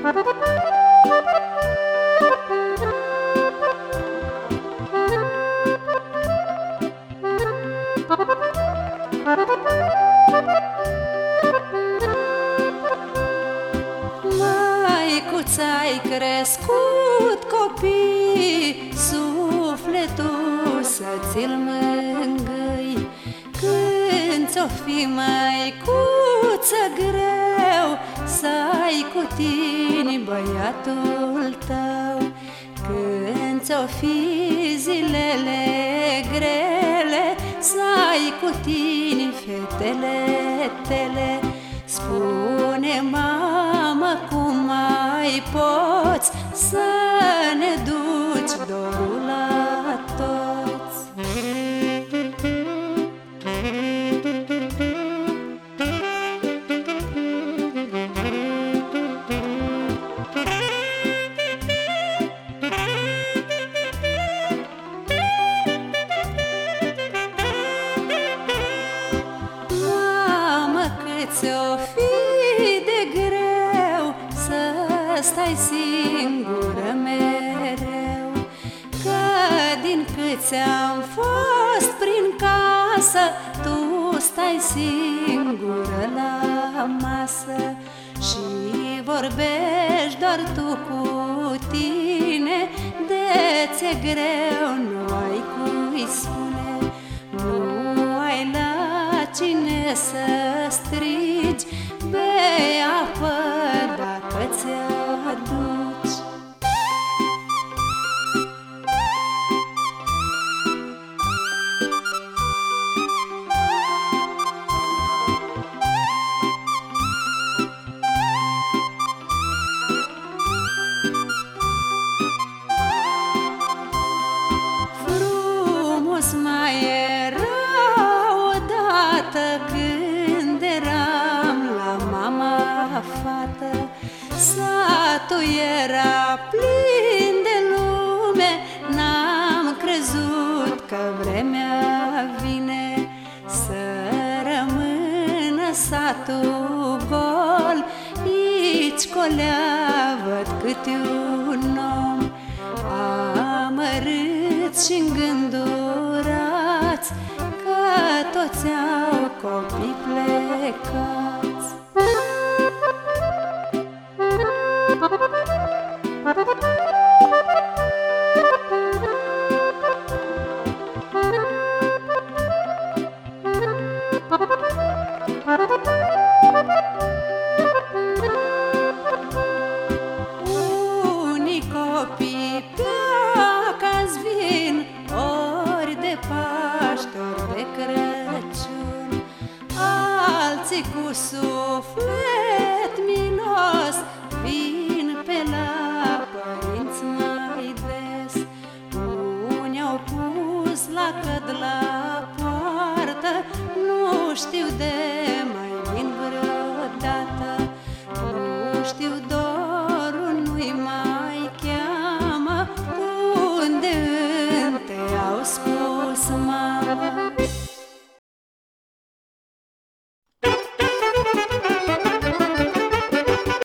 Măicuța-ai crescut copii, sufletul să ți-l mângâi. Când ți-o fi măicuță greu, să ai cu tine băiatul tău. Când ți-o fi zilele grele, să ai cu tine fetele tele. Spune, mamă, cum mai poți să ne duci dorul la toți? Ți-o fi de greu să stai singură mereu, că din câți am fost prin casă, tu stai singură la masă și vorbești doar tu cu tine. De ți-e greu, nu ai cui spune, nu ai la cine să strigi, bei apă dacă ți-aduci. Frumos mai era odată când eram la mama fată. Satul era plin de lume, n-am crezut că vremea vine să rămână satul gol. Aici colea văd câte un om, amărâți și îngândurați, că toți au copii plecați. Unii copii pe acasă vin, ori de Paște, ori de Crăciun. Alții cu suflet minos vin pe la părinți mai des. Unii au pus lacăt la poartă, nu știu de mai vin vreodată, nu știu